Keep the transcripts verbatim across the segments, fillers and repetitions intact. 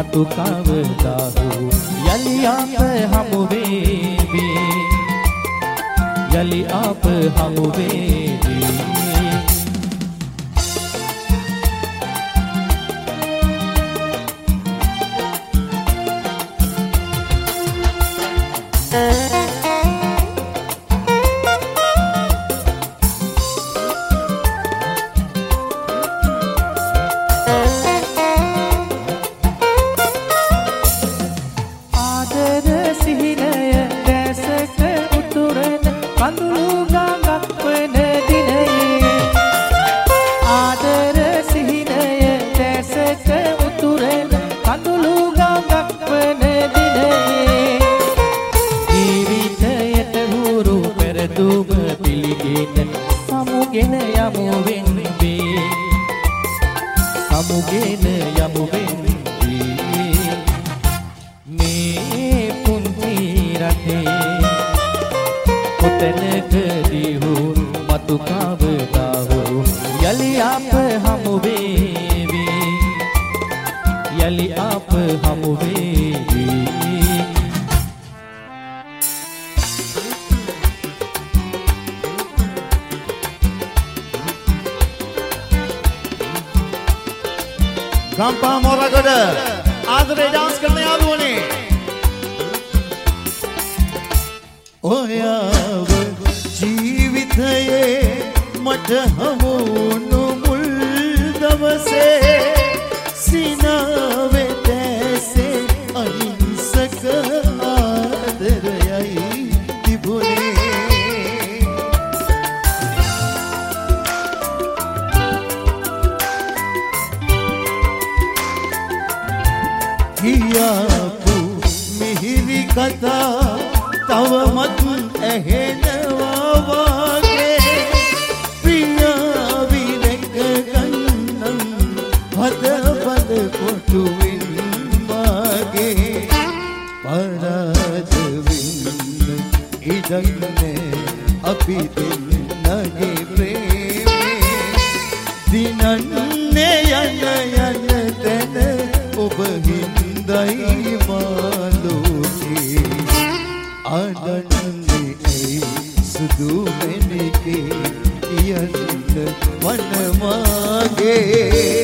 මතු කවදා හෝ යලි අප හමු වේවි යලි අප හමු වේවි ගම්පහ මොරගොඩ ආදරේ ඩාන්ස් කරන යාළුවනේ ඔයාව ජීවිතයේ මට හමු වුණු මුල් දවසේ සිනාවේ දැසේ අහිංසක ආදරයයි තිබුණේ කියාපු මිහිරි කතා තවමත් ඇහෙනවා වාගේ පියාවි රැක ගන්නම් හදපද කොටුවෙන් මාගේ පරාද වෙන්න ඉඩන්නේ අපි දෙන්නගේ ප්‍රේමේ දිනන්නේ යන යන තැන ඔබ හින්දයි මාලෝකේ අඩන්නේ ඇයි සුදු මෙනිකේ යන්න වනමාගේ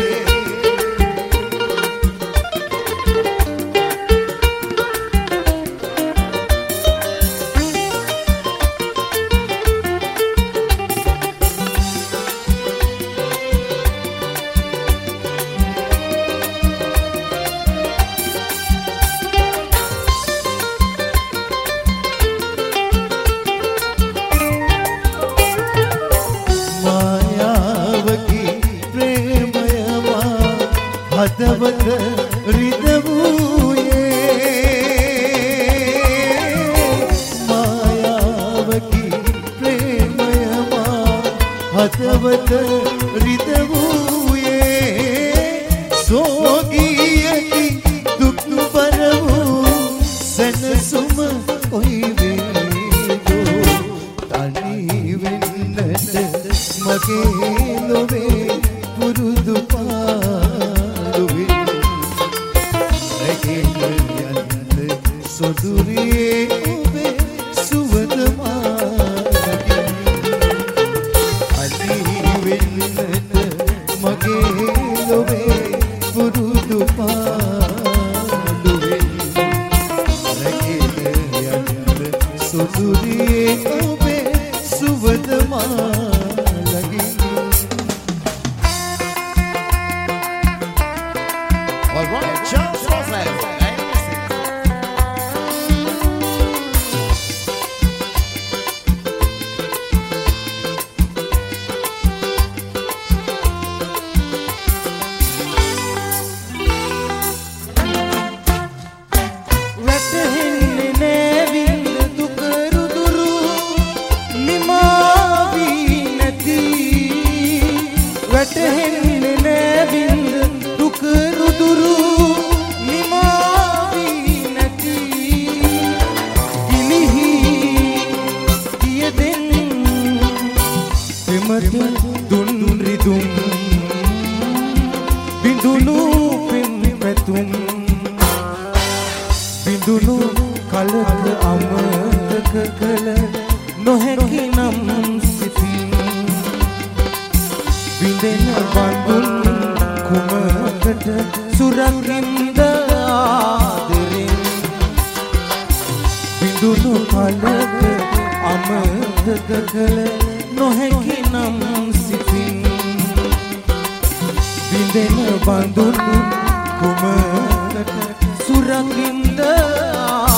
හදවත රිදවූයේ මායාවකි ප්‍රේමයමා හදවත රිදවූයේ සෝගියකි දුක් බර වූ සැනසුම කොයි වේදෝ තනි වෙන්නට මගේ නොවේ පුරුදු සොදුරියේ ඔබේ සුවඳ මාගේ අලි වෙන්නට මගේ ලොවේ පුරුදු පාළුවෙන් රැගෙන යන්න සොදුරියේ ඔබේ සුවඳ මාගේ All right, Charles Rosley. දුන් රිදුම් බිඳුණු පින් පැතුම් කළ නොහැකි නම් සිතින් විඳෙන බඳුන් කුමකට සුරකින්ද ආදරෙන් විඳුණු කලක අමතක කළ නොහැකි නම් සිතින් විඳෙන බඳුන් කුමකට සුරකින්ද